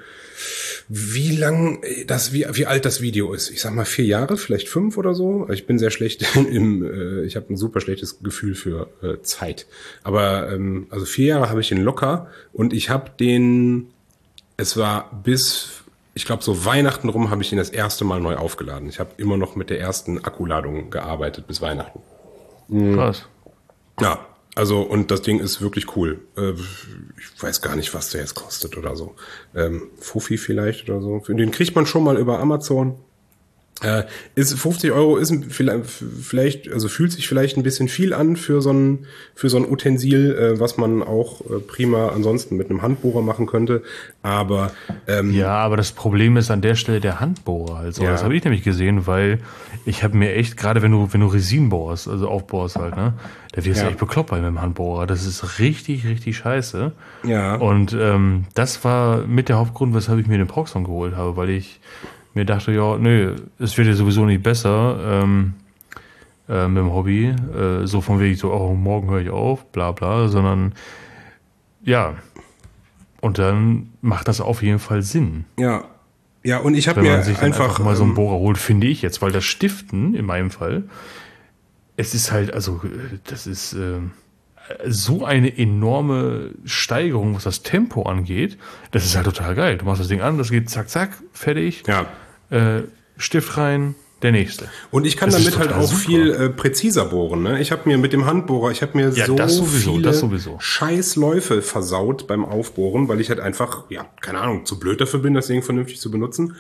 wie lang das, wie, wie alt das Video ist. Ich sag mal vier Jahre, vielleicht fünf oder so. Ich bin sehr schlecht im, äh, ich habe ein super schlechtes Gefühl für äh, Zeit. Aber ähm, also vier Jahre habe ich den locker, und ich habe den, es war bis ich glaube, so Weihnachten rum habe ich ihn das erste Mal neu aufgeladen. Ich habe immer noch mit der ersten Akkuladung gearbeitet bis Weihnachten. Krass. Ja, also, und das Ding ist wirklich cool. Äh, ich weiß gar nicht, was der jetzt kostet oder so. Ähm, Fuffi vielleicht oder so. Den kriegt man schon mal über Amazon. Äh, ist fünfzig Euro ist vielleicht, also fühlt sich vielleicht ein bisschen viel an für so ein, für so ein Utensil, äh, was man auch äh, prima ansonsten mit einem Handbohrer machen könnte. Aber ähm, ja, aber das Problem ist an der Stelle der Handbohrer. Also ja. Das habe ich nämlich gesehen, weil ich habe mir echt, gerade wenn du, wenn du Resin bohrst, also aufbohrst halt, ne, da wirst du ja. echt bekloppt bei dem Handbohrer. Das ist richtig, richtig scheiße. Ja. Und ähm, das war mit der Hauptgrund, weshalb ich mir den Proxon geholt habe, weil ich mir dachte, ja, nö, es wird ja sowieso nicht besser ähm, äh, mit dem Hobby. Äh, so von wegen so, oh, morgen höre ich auf, bla bla, sondern ja. Und dann macht das auf jeden Fall Sinn. Ja. Ja, und ich habe mir mir sich einfach, einfach mal so einen Bohrer holt, finde ich jetzt, weil das Stiften in meinem Fall, es ist halt, also das ist äh, so eine enorme Steigerung, was das Tempo angeht. Das ist halt total geil. Du machst das Ding an, das geht zack, zack, fertig. Ja. Äh, Stift rein, der nächste. Und ich kann das damit halt auch super. viel äh, präziser bohren. Ne? Ich habe mir mit dem Handbohrer, ich habe mir ja, so das sowieso, viele das sowieso. Scheißläufe versaut beim Aufbohren, weil ich halt einfach, ja, keine Ahnung, zu blöd dafür bin, das Ding vernünftig zu benutzen.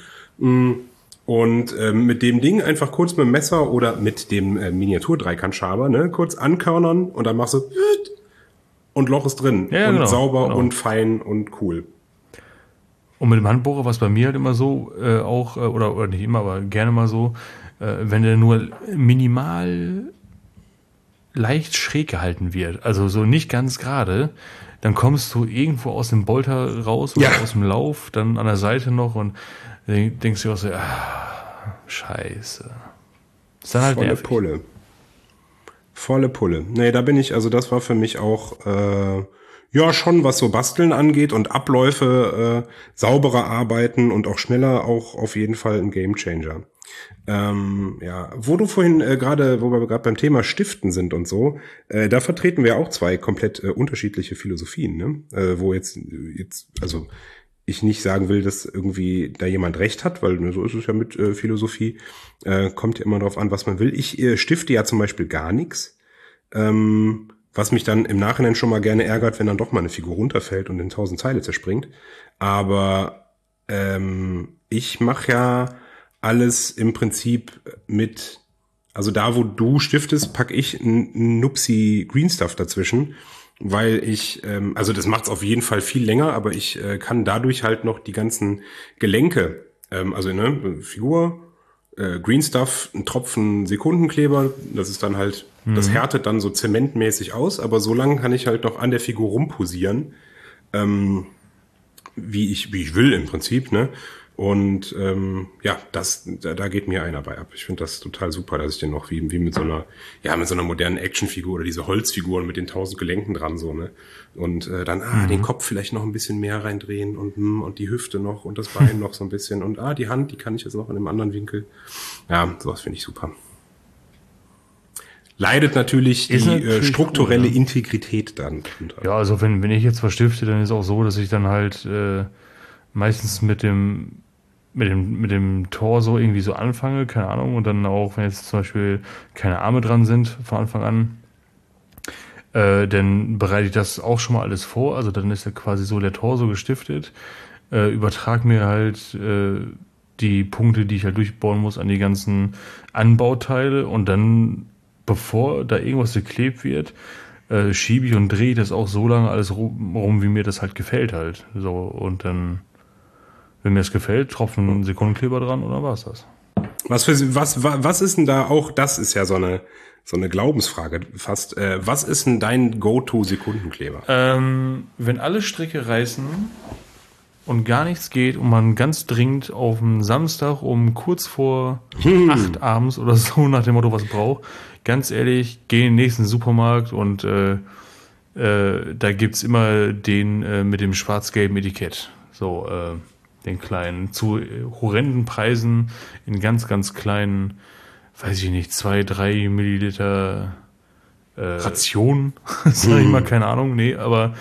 Und ähm, mit dem Ding einfach kurz mit dem Messer oder mit dem äh, Miniatur-Dreikant-Schaber, ne, kurz ankörnern, und dann machst du und Loch ist drin. Ja, und genau, sauber genau. und fein und cool. Und mit dem Handbohrer war es bei mir halt immer so, äh, auch, äh, oder, oder nicht immer, aber gerne mal so, äh, wenn der nur minimal leicht schräg gehalten wird, also so nicht ganz gerade, dann kommst du irgendwo aus dem Bolter raus oder ja. aus dem Lauf, dann an der Seite noch, und denkst du auch so, ah, scheiße. Ist dann halt Volle nervig. Pulle. Volle Pulle. Nee, da bin ich, also das war für mich auch, äh, ja, schon, was so Basteln angeht und Abläufe, äh, sauberer arbeiten und auch schneller, auch auf jeden Fall ein Gamechanger. Ähm, ja, wo du vorhin äh, gerade, wo wir gerade beim Thema Stiften sind und so, äh, da vertreten wir auch zwei komplett äh, unterschiedliche Philosophien, ne? Äh, wo jetzt, jetzt, also ich nicht sagen will, dass irgendwie da jemand recht hat, weil ne, so ist es ja mit äh, Philosophie, äh, kommt ja immer drauf an, was man will. Ich äh, stifte ja zum Beispiel gar nichts. Ähm, Was mich dann im Nachhinein schon mal gerne ärgert, wenn dann doch mal eine Figur runterfällt und in tausend Teile zerspringt. Aber ähm, ich mache ja alles im Prinzip mit, also da, wo du stiftest, packe ich einen Nupsi Green Stuff dazwischen. weil ich, ähm, also das macht's auf jeden Fall viel länger, aber ich äh, kann dadurch halt noch die ganzen Gelenke, ähm, also ne, Figur, äh, Green Stuff, ein Tropfen Sekundenkleber, das ist dann halt, mhm. das härtet dann so zementmäßig aus, aber so lange kann ich halt noch an der Figur rumposieren, ähm, wie ich, wie ich will im Prinzip, ne? Und ähm, ja, das, da, da geht mir einer bei ab. Ich finde das total super, dass ich den noch wie, wie mit so einer, ja, mit so einer modernen Actionfigur oder diese Holzfiguren mit den tausend Gelenken dran so, ne? Und äh, dann, ah, mhm. den Kopf vielleicht noch ein bisschen mehr reindrehen und hm, und die Hüfte noch und das Bein noch so ein bisschen und ah, die Hand, die kann ich jetzt noch in einem anderen Winkel. Ja, sowas finde ich super. Leidet natürlich ist die natürlich äh, strukturelle cool, ne? Integrität dann. Ja, also wenn, wenn ich jetzt was stifte, dann ist auch so, dass ich dann halt äh, meistens mit dem mit dem mit dem Torso irgendwie so anfange, keine Ahnung, und dann auch, wenn jetzt zum Beispiel keine Arme dran sind von Anfang an, äh, dann bereite ich das auch schon mal alles vor, also dann ist ja quasi so der Torso gestiftet, äh, übertrag mir halt äh, die Punkte, die ich halt durchbauen muss, an die ganzen Anbauteile und dann, bevor da irgendwas geklebt wird, äh, schiebe ich und drehe das auch so lange alles rum, rum, wie mir das halt gefällt halt, so, und dann, wenn mir das gefällt, tropfen Sekundenkleber dran oder war's das? Was für was was ist denn da auch? Das ist ja so eine so eine Glaubensfrage fast. Äh, was ist denn dein Go-to-Sekundenkleber? Ähm, wenn alle Stricke reißen und gar nichts geht und man ganz dringend auf einen Samstag um kurz vor hm. acht abends oder so nach dem Motto was braucht, ganz ehrlich, geh in den nächsten Supermarkt und äh, äh, da gibt's immer den äh, mit dem schwarz-gelben Etikett. So, äh, den kleinen, zu horrenden Preisen in ganz, ganz kleinen, weiß ich nicht, zwei, drei Milliliter äh, Ration, sag ich mal, keine Ahnung, nee, aber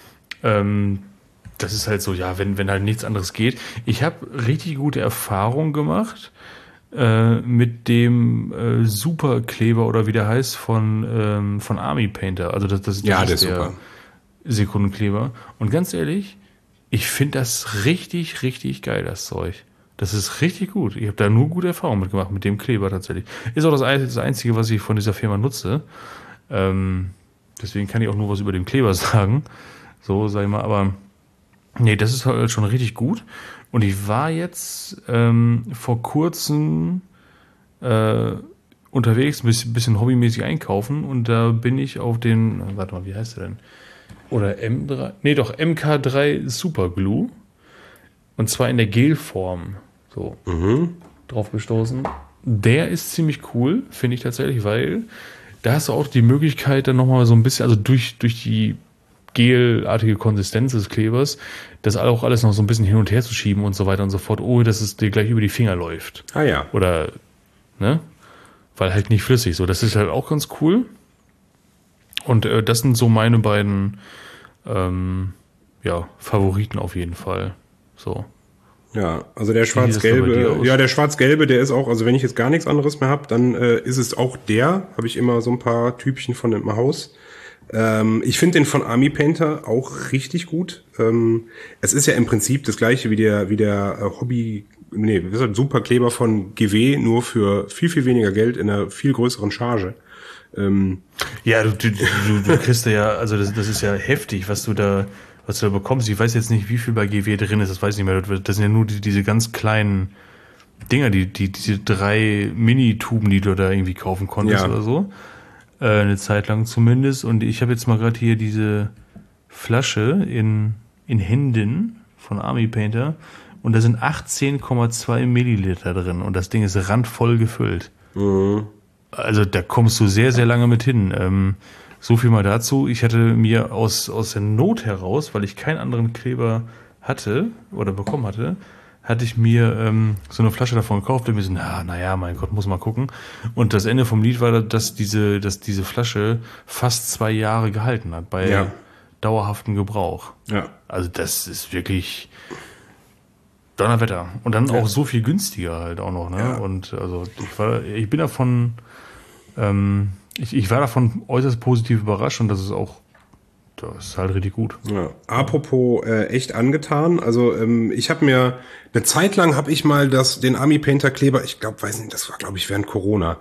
ähm, das ist halt so, ja, wenn, wenn halt nichts anderes geht. Ich habe richtig gute Erfahrungen gemacht äh, mit dem äh, Superkleber oder wie der heißt von, ähm, von Army Painter. Also das, das, das ja, ist der, der super. Sekundenkleber. Und ganz ehrlich, ich finde das richtig, richtig geil, das Zeug. Das ist richtig gut. Ich habe da nur gute Erfahrungen mitgemacht, mit dem Kleber tatsächlich. Ist auch das Einzige, was ich von dieser Firma nutze. Ähm, deswegen kann ich auch nur was über den Kleber sagen. So, sag ich mal. Aber nee, das ist halt schon richtig gut. Und ich war jetzt ähm, vor kurzem äh, unterwegs, ein bisschen, bisschen hobbymäßig einkaufen. Und da bin ich auf den, warte mal, wie heißt der denn? Oder M drei, nee doch, M K drei Super Glue. Und zwar in der Gelform. So, mhm. drauf gestoßen. Der ist ziemlich cool, finde ich tatsächlich, weil da hast du auch die Möglichkeit, dann nochmal so ein bisschen, also durch, durch die gelartige Konsistenz des Klebers, das auch alles noch so ein bisschen hin und her zu schieben und so weiter und so fort, ohne dass es dir gleich über die Finger läuft. Ah ja. Oder, ne? Weil halt nicht flüssig. So, das ist halt auch ganz cool. Und äh, das sind so meine beiden ähm, ja, Favoriten auf jeden Fall. So. Ja, also der schwarz-gelbe, ja, der schwarz-gelbe, der ist auch, also wenn ich jetzt gar nichts anderes mehr habe, dann äh, ist es auch der, habe ich immer so ein paar Typchen von im Haus. Ähm, ich finde den von Army Painter auch richtig gut. Ähm, es ist ja im Prinzip das gleiche wie der, wie der äh, Hobby, nee, das ist ein Superkleber von G W, nur für viel, viel weniger Geld in einer viel größeren Charge. Ähm, ja, du, du, du, du kriegst ja, also das, das ist ja heftig, was du da, was du da bekommst. Ich weiß jetzt nicht, wie viel bei G W drin ist, das weiß ich nicht mehr. Das sind ja nur die, diese ganz kleinen Dinger, die, die, diese drei Mini-Tuben, die du da irgendwie kaufen konntest ja. oder so. Äh, eine Zeit lang zumindest. Und ich habe jetzt mal gerade hier diese Flasche in, in Händen von Army Painter. Und da sind achtzehn Komma zwei Milliliter drin. Und das Ding ist randvoll gefüllt. Mhm. Also da kommst du sehr, sehr lange mit hin. Ähm, so viel mal dazu. Ich hatte mir aus, aus der Not heraus, weil ich keinen anderen Kleber hatte oder bekommen hatte, hatte ich mir ähm, so eine Flasche davon gekauft und mir so, na, naja, mein Gott, muss mal gucken. Und das Ende vom Lied war, dass diese, dass diese Flasche fast zwei Jahre gehalten hat bei ja. dauerhaftem Gebrauch. Ja. Also das ist wirklich Donnerwetter. Und dann ja. auch so viel günstiger halt auch noch. Ne? Ja. Und also ich war, ich bin davon, ähm, ich, ich war davon äußerst positiv überrascht und das ist auch, das ist halt richtig gut. Ja. Apropos äh, echt angetan, also ähm, ich habe mir, eine Zeit lang habe ich mal das, den Army Painter Kleber, ich glaube, weiß nicht, das war glaube ich während Corona,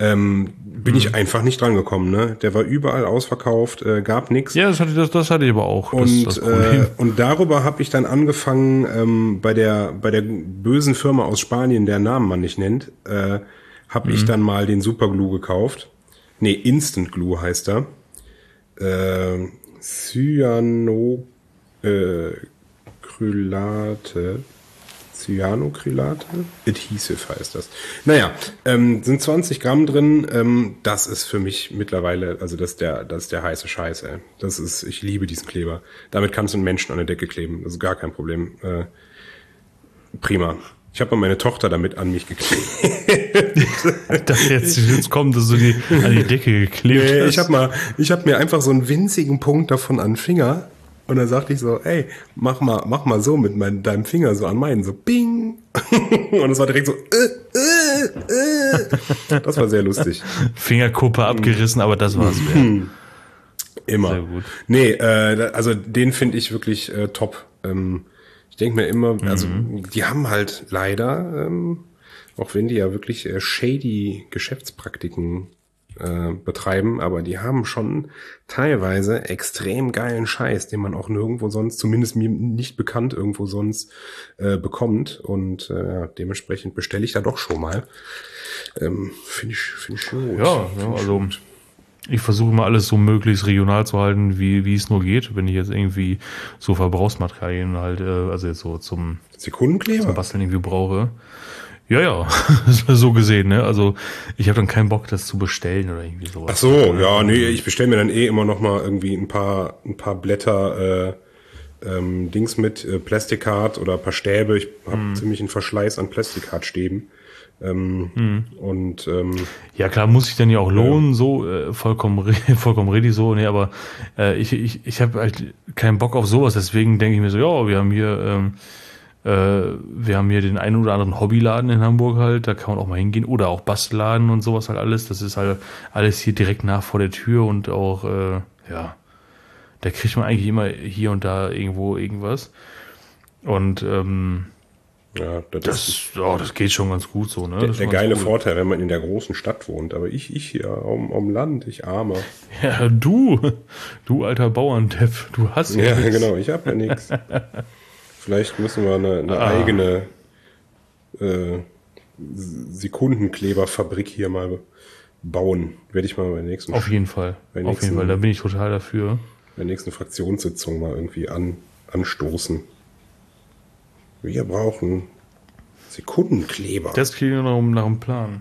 ähm, bin mhm. ich einfach nicht dran gekommen. Ne? Der war überall ausverkauft, äh, gab nichts. Ja, das hatte, das, das hatte ich aber auch. Und, das, das äh, und darüber habe ich dann angefangen, ähm, bei der bei der bösen Firma aus Spanien, deren Namen man nicht nennt, äh, habe mhm. ich dann mal den Superglue gekauft. Nee, Instant Glue heißt er. Äh, Cyano äh, Krylate, Cyanocrylate, Adhesive heißt das. Naja, ähm, sind zwanzig Gramm drin. Ähm, das ist für mich mittlerweile, also das ist der, das ist der heiße Scheiß, ey. Das ist, ich liebe diesen Kleber. Damit kannst du einen Menschen an der Decke kleben. Das ist gar kein Problem. Äh, prima. Ich habe mal meine Tochter damit an mich geklebt. Ich dachte jetzt, jetzt kommt, dass du die an die Decke geklebt nee, hast. Ich habe mal, ich habe mir einfach so einen winzigen Punkt davon an den Finger. Und dann sagte ich so, ey, mach mal, mach mal so mit mein, deinem Finger so an meinen, so bing. Und es war direkt so, äh, äh, äh. Das war sehr lustig. Fingerkuppe abgerissen, aber das war's wert. Immer. Sehr gut. Nee, äh, also den finde ich wirklich äh, top. Ähm, ich denke mir immer, also mhm. die haben halt leider, ähm, auch wenn die ja wirklich äh, shady Geschäftspraktiken Äh, betreiben, aber die haben schon teilweise extrem geilen Scheiß, den man auch nirgendwo sonst, zumindest mir nicht bekannt, irgendwo sonst äh, bekommt und äh, dementsprechend bestelle ich da doch schon mal. Ähm, finde ich, finde ich gut. Ja, ja also gut. Ich versuche mal alles so möglichst regional zu halten, wie wie es nur geht, wenn ich jetzt irgendwie so Verbrauchsmaterialien halt, äh, also jetzt so zum Sekundenkleber zum Basteln irgendwie brauche. Ja, ja, so gesehen, ne? Also ich habe dann keinen Bock, das zu bestellen oder irgendwie sowas. Ach so, ja, nee, ich bestelle mir dann eh immer noch mal irgendwie ein paar ein paar Blätter äh, ähm, Dings mit äh, Plastikart oder ein paar Stäbe. Ich habe mm. ziemlich einen Verschleiß an Plastikartstäben. Ähm, mm. Und ähm, ja, klar, muss ich dann ja auch lohnen, ja. so äh, vollkommen vollkommen richtig so, nee, aber äh, ich ich ich habe halt keinen Bock auf sowas, deswegen denke ich mir so, ja, wir haben hier ähm, wir haben hier den einen oder anderen Hobbyladen in Hamburg halt, da kann man auch mal hingehen oder auch Bastelladen und sowas halt alles. Das ist halt alles hier direkt nach vor der Tür und auch, äh, ja, da kriegt man eigentlich immer hier und da irgendwo irgendwas. Und ähm, ja, das, das, ist oh, das geht schon ganz gut so. Ne? Der, das der geile cool. Vorteil, wenn man in der großen Stadt wohnt. Aber ich, ich hier am, am Land, ich Armer. Ja, du, du alter Bauerndepp, du hast ja nichts. Genau, ich hab ja nichts. Vielleicht müssen wir eine, eine ah. eigene äh, Sekundenkleberfabrik hier mal bauen. Werde ich mal bei der nächsten Auf jeden Fall. Bei Auf nächsten, jeden Fall, da bin ich total dafür. Bei der nächsten Fraktionssitzung mal irgendwie an, anstoßen. Wir brauchen Sekundenkleber. Das kriegen wir noch nach dem Plan.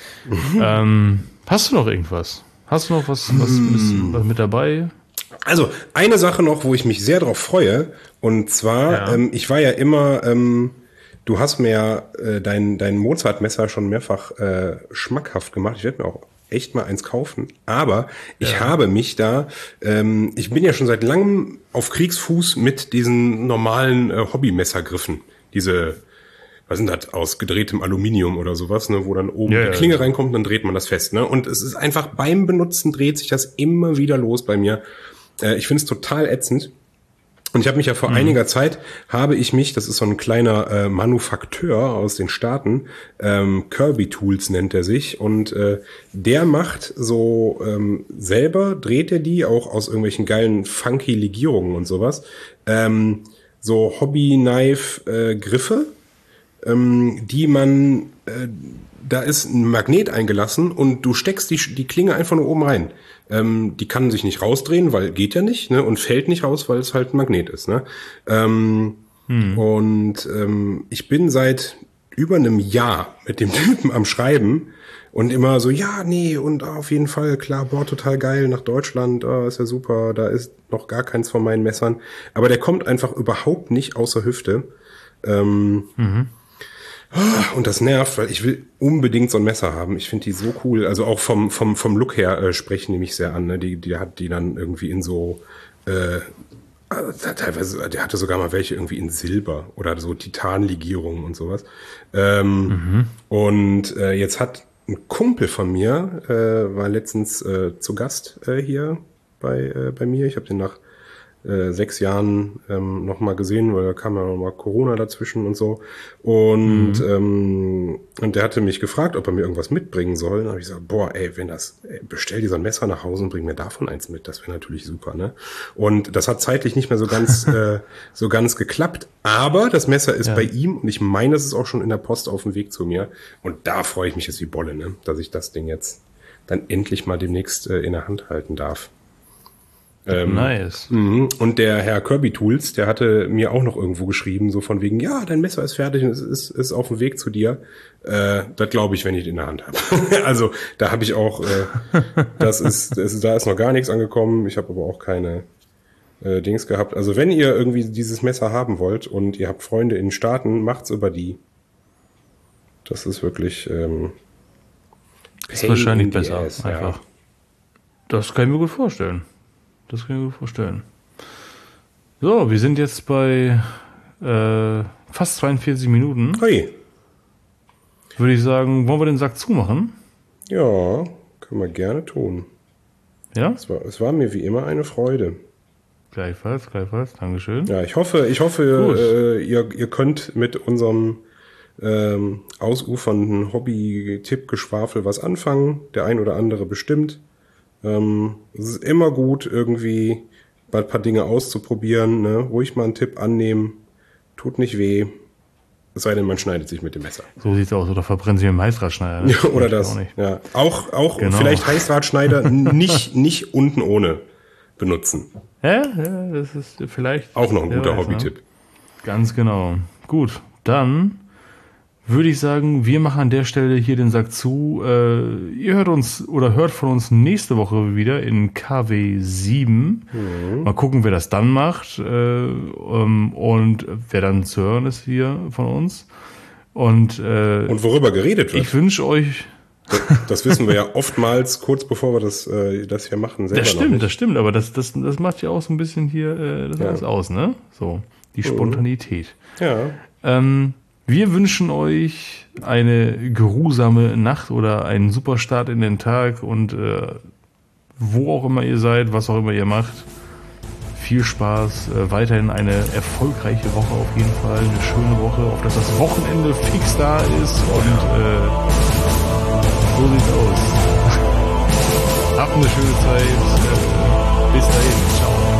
ähm, hast du noch irgendwas? Hast du noch was, was, hm. was mit dabei? Also, eine Sache noch, wo ich mich sehr drauf freue, und zwar, ja. ähm, ich war ja immer, ähm, du hast mir ja äh, dein, dein Mozart-Messer schon mehrfach äh, schmackhaft gemacht. Ich werde mir auch echt mal eins kaufen, aber ich ja. habe mich da, ähm, ich bin ja schon seit langem auf Kriegsfuß mit diesen normalen äh, Hobbymessergriffen. Diese, was sind das, aus gedrehtem Aluminium oder sowas, ne, wo dann oben ja, die Klinge ja. reinkommt, dann dreht man das fest, ne? Und es ist einfach beim Benutzen dreht sich das immer wieder los bei mir. Äh, ich finde es total ätzend. Und ich habe mich ja vor mhm. einiger Zeit, habe ich mich, das ist so ein kleiner äh, Manufakteur aus den Staaten, ähm, Kirby Tools nennt er sich, und äh, der macht so ähm, selber, dreht er die auch aus irgendwelchen geilen funky Legierungen und sowas, ähm, so Hobby-Knife-Griffe, ähm, die man, äh, da ist ein Magnet eingelassen und du steckst die, die Klinge einfach nur oben rein. Ähm, die kann sich nicht rausdrehen, weil geht ja nicht, ne, und fällt nicht raus, weil es halt ein Magnet ist, ne. Ähm, hm. Und ähm, ich bin seit über einem Jahr mit dem Typen am Schreiben und immer so, ja, nee, und auf jeden Fall, klar, boah, total geil, nach Deutschland, oh, ist ja super, da ist noch gar keins von meinen Messern. Aber der kommt einfach überhaupt nicht außer Hüfte. Ähm, mhm. Und das nervt, weil ich will unbedingt so ein Messer haben. Ich finde die so cool. Also auch vom vom vom Look her äh, sprechen die mich sehr an. Ne? Die die hat die dann irgendwie in so äh, teilweise, der hatte sogar mal welche irgendwie in Silber oder so Titanlegierungen und sowas. Ähm, mhm. Und äh, jetzt hat ein Kumpel von mir äh, war letztens äh, zu Gast äh, hier bei äh, bei mir. Ich habe den nach äh, sechs Jahren ähm, nochmal gesehen, weil da kam ja nochmal Corona dazwischen und so. Und mhm. ähm, und der hatte mich gefragt, ob er mir irgendwas mitbringen soll. Und dann habe ich gesagt, boah, ey, wenn das, ey, bestell dir so ein Messer nach Hause und bring mir davon eins mit. Das wäre natürlich super, ne? Und das hat zeitlich nicht mehr so ganz äh, so ganz geklappt. Aber das Messer ist ja. bei ihm und ich meine, das ist auch schon in der Post auf dem Weg zu mir. Und da freue ich mich jetzt wie Bolle, ne? Dass ich das Ding jetzt dann endlich mal demnächst äh, in der Hand halten darf. Ähm, nice. Mh. Und der Herr Kirby Tools, der hatte mir auch noch irgendwo geschrieben, so von wegen, ja, dein Messer ist fertig und es ist, ist auf dem Weg zu dir. Äh, das glaube ich, wenn ich es in der Hand habe. Also da habe ich auch, äh, das ist, das ist, da ist noch gar nichts angekommen. Ich habe aber auch keine äh, Dings gehabt. Also wenn ihr irgendwie dieses Messer haben wollt und ihr habt Freunde in den Staaten, macht's über die. Das ist wirklich ähm, ist wahrscheinlich besser, ass, einfach. Ja. Das kann ich mir gut vorstellen. Das kann ich mir gut vorstellen. So, wir sind jetzt bei äh, fast zweiundvierzig Minuten. Hey. Würde ich sagen, wollen wir den Sack zumachen? Ja, können wir gerne tun. Ja? Es war, es war mir wie immer eine Freude. Gleichfalls, gleichfalls. Dankeschön. Ja, ich hoffe, ich hoffe, äh, ihr, ihr könnt mit unserem ähm, ausufernden Hobby-Tipp-Geschwafel was anfangen. Der ein oder andere bestimmt. Ähm, es ist immer gut, irgendwie mal ein paar Dinge auszuprobieren, ne? Ruhig mal einen Tipp annehmen. Tut nicht weh. Es sei denn, man schneidet sich mit dem Messer. So sieht's aus. Oder verbrennen sie mit dem Heißdrahtschneider. Ne? Ja, oder das. Auch, ja. auch, auch genau. Vielleicht Heißdrahtschneider nicht, nicht unten ohne benutzen. Ja, ja, das ist vielleicht auch noch ein guter Hobby-Tipp. Ne? Ganz genau. Gut, dann würde ich sagen, wir machen an der Stelle hier den Sack zu. Äh, ihr hört uns oder hört von uns nächste Woche wieder in K W sieben. Mhm. Mal gucken, wer das dann macht äh, ähm, und wer dann zu hören ist hier von uns. Und, äh, und worüber geredet wird. Ich wünsche euch... Das, das wissen wir ja oftmals, kurz bevor wir das, äh, das hier machen. Selber das stimmt, noch nicht. das stimmt. Aber das, das, das macht ja auch so ein bisschen hier äh, das ja. alles aus, ne? So, die Spontanität. Ja. Ähm, Wir wünschen euch eine geruhsame Nacht oder einen super Start in den Tag und äh, wo auch immer ihr seid, was auch immer ihr macht, viel Spaß, äh, weiterhin eine erfolgreiche Woche auf jeden Fall, eine schöne Woche, auf dass das Wochenende fix da ist und äh, so sieht's aus. Habt eine schöne Zeit, äh, bis dahin, ciao.